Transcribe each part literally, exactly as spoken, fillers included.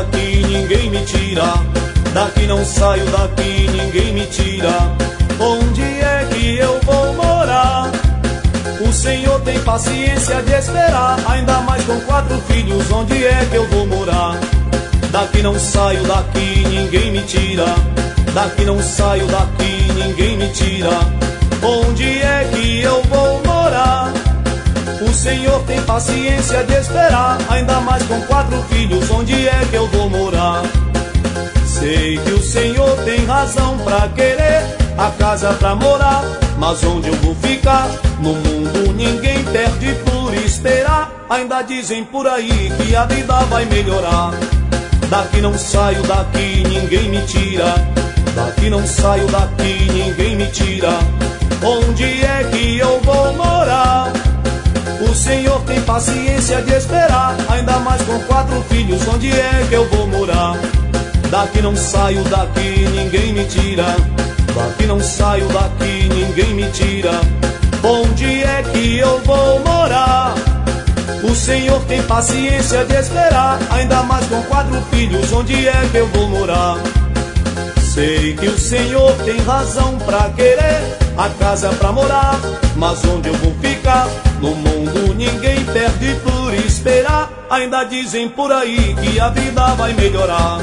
daqui, ninguém me tira. Daqui não saio, daqui ninguém me tira. Onde é que eu vou morar? O Senhor tem paciência de esperar, ainda mais com quatro filhos, onde é que eu vou morar? Daqui não saio, daqui ninguém me tira. Daqui não saio, daqui ninguém me tira. Onde é que eu vou morar? O Senhor tem paciência de esperar, ainda mais com quatro filhos, onde é que eu vou morar? Sei que o Senhor tem razão pra querer a casa pra morar, mas onde eu vou ficar? No mundo ninguém perde por esperar. Ainda dizem por aí que a vida vai melhorar. Daqui não saio, daqui ninguém me tira. Daqui não saio, daqui ninguém me tira. Onde é que eu vou morar? O Senhor tem paciência de esperar, ainda mais com quatro filhos, onde é que eu vou morar? Daqui não saio, daqui ninguém me tira. Daqui não saio, daqui ninguém me tira. Onde é que eu vou morar? O Senhor tem paciência de esperar, ainda mais com quatro filhos, onde é que eu vou morar? Sei que o Senhor tem razão pra querer a casa pra morar, mas onde eu vou ficar? No mundo ninguém perde por esperar. Ainda dizem por aí que a vida vai melhorar.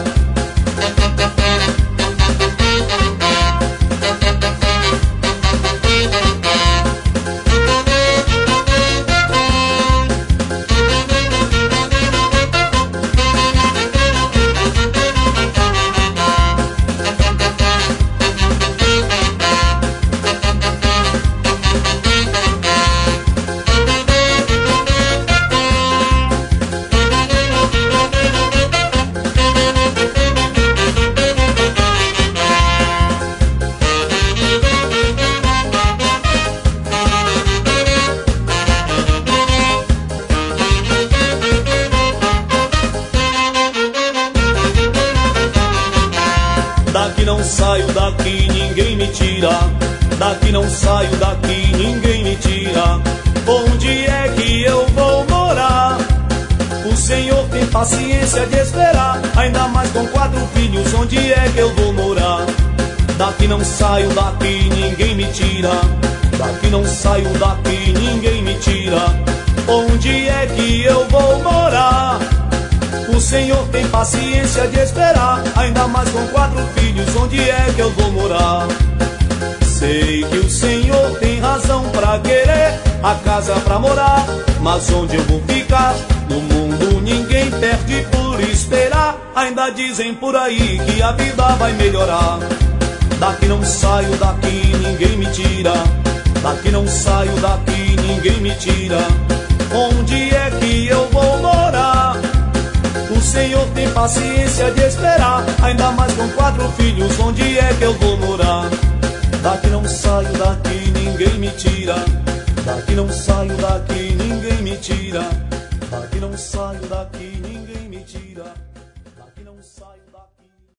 Daqui não saio, daqui ninguém me tira. Daqui não saio, daqui ninguém me tira. Onde é que eu vou morar? O Senhor tem paciência de esperar, ainda mais com quatro filhos, onde é que eu vou morar? Daqui não saio, daqui ninguém me tira. Daqui não saio, daqui ninguém me tira. Onde é que eu vou morar? O Senhor tem paciência de esperar, ainda mais com quatro filhos, onde é que eu vou morar? Sei que o Senhor tem razão pra querer a casa pra morar, mas onde eu vou ficar? No mundo ninguém perde por esperar. Ainda dizem por aí que a vida vai melhorar. Daqui não saio, daqui ninguém me tira. Daqui não saio, daqui ninguém me tira. Onde é que eu vou morar? O Senhor tem paciência de esperar, ainda mais com quatro filhos, onde é que eu vou morar? Daqui não saio, daqui ninguém me tira. Daqui não saio, daqui ninguém me tira. Daqui não saio, daqui ninguém me tira.